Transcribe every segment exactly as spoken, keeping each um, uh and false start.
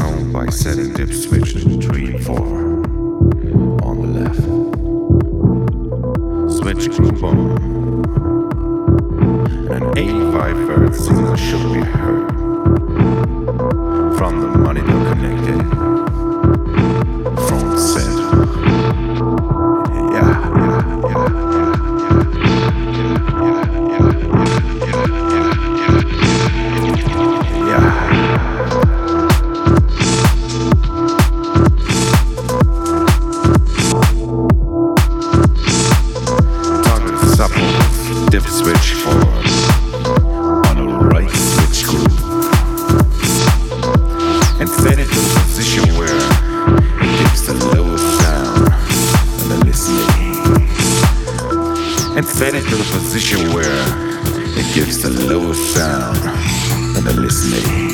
home by setting dip switch to three and four. On the left. Switch group on. An eighty-five hertz signal should be heard from the monitor connected. Front center. Yeah, yeah, yeah. Dip switch forward on a right switch group and set it to the position where it gives the lowest sound and the listening and set it to the position where it gives the lowest sound and the listening.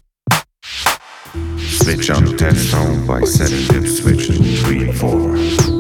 Switch on test home by setting dip switch to three and four.